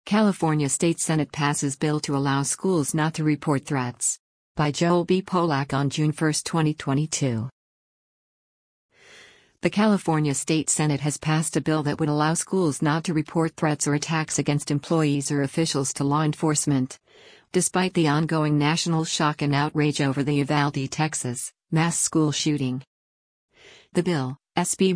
California State Senate passes bill to allow schools not to report threats. By Joel B. Polak on June 1, 2022. The California State Senate has passed a bill that would allow schools not to report threats or attacks against employees or officials to law enforcement. Despite the ongoing national shock and outrage over the Uvalde, Texas, mass school shooting. The bill, SB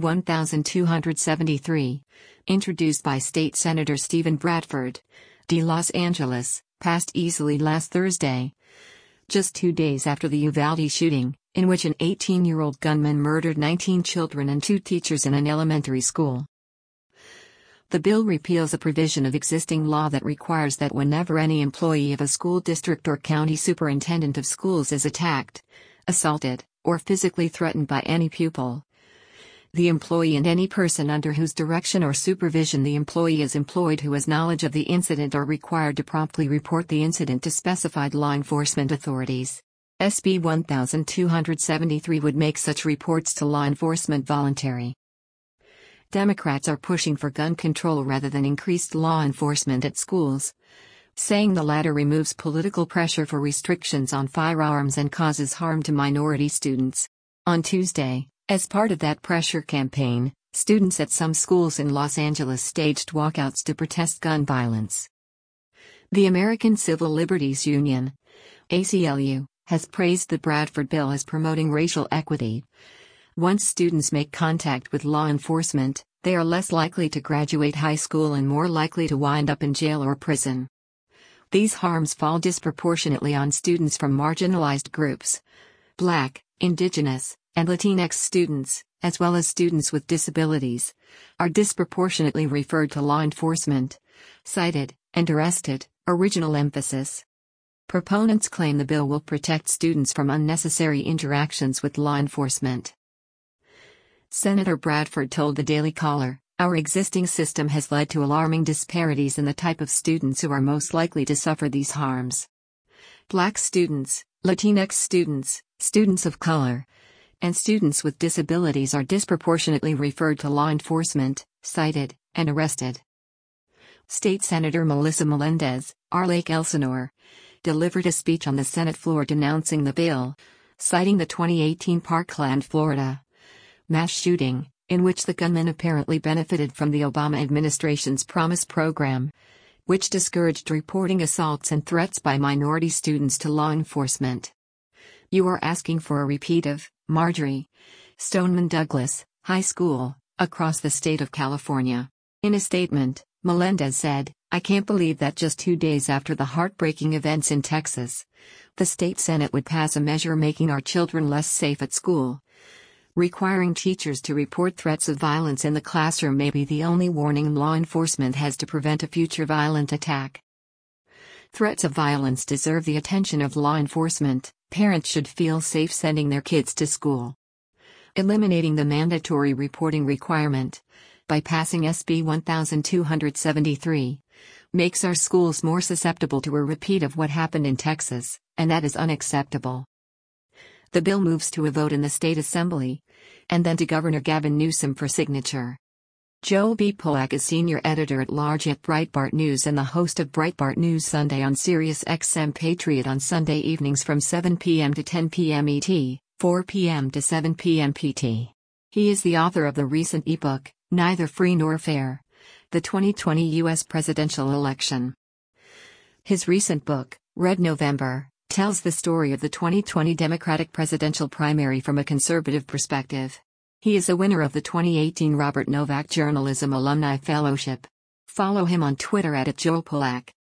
1273, introduced by State Senator Stephen Bradford, D. Los Angeles, passed easily last Thursday, just 2 days after the Uvalde shooting, in which an 18-year-old gunman murdered 19 children and 2 teachers in an elementary school. The bill repeals a provision of existing law that requires that whenever any employee of a school district or county superintendent of schools is attacked, assaulted, or physically threatened by any pupil, the employee and any person under whose direction or supervision the employee is employed who has knowledge of the incident are required to promptly report the incident to specified law enforcement authorities. SB 1273 would make such reports to law enforcement voluntary. Democrats are pushing for gun control rather than increased law enforcement at schools, saying the latter removes political pressure for restrictions on firearms and causes harm to minority students. On Tuesday, as part of that pressure campaign, students at some schools in Los Angeles staged walkouts to protest gun violence. The American Civil Liberties Union, ACLU, has praised the Bradford bill as promoting racial equity. Once students make contact with law enforcement, they are less likely to graduate high school and more likely to wind up in jail or prison. These harms fall disproportionately on students from marginalized groups. Black, Indigenous, and Latinx students, as well as students with disabilities, are disproportionately referred to law enforcement, cited, and arrested. Original emphasis. Proponents claim the bill will protect students from unnecessary interactions with law enforcement. Senator Bradford told the Daily Caller, "Our existing system has led to alarming disparities in the type of students who are most likely to suffer these harms. Black students, Latinx students, students of color, and students with disabilities are disproportionately referred to law enforcement, cited, and arrested." State Senator Melissa Melendez, R. Lake Elsinore, delivered a speech on the Senate floor denouncing the bill, citing the 2018 Parkland, Florida, mass shooting, in which the gunman apparently benefited from the Obama administration's Promise program, which discouraged reporting assaults and threats by minority students to law enforcement. "You are asking for a repeat of Marjory Stoneman Douglas High School across the state of California." In a statement, Melendez said, "I can't believe that just 2 days after the heartbreaking events in Texas, the state Senate would pass a measure making our children less safe at school. Requiring teachers to report threats of violence in the classroom may be the only warning law enforcement has to prevent a future violent attack. Threats of violence deserve the attention of law enforcement. Parents should feel safe sending their kids to school." Eliminating the mandatory reporting requirement, by passing SB 1273, makes our schools more susceptible to a repeat of what happened in Texas, and that is unacceptable. The bill moves to a vote in the state assembly, and then to Governor Gavin Newsom for signature. Joel B. Polak is senior editor-at-large at Breitbart News and the host of Breitbart News Sunday on Sirius XM Patriot on Sunday evenings from 7 p.m. to 10 p.m. ET, 4 p.m. to 7 p.m. PT. He is the author of the recent ebook, Neither Free Nor Fair: The 2020 U.S. Presidential Election. His recent book, Red November, tells the story of the 2020 Democratic presidential primary from a conservative perspective. He is a winner of the 2018 Robert Novak Journalism Alumni Fellowship. Follow him on Twitter @JoelPolak.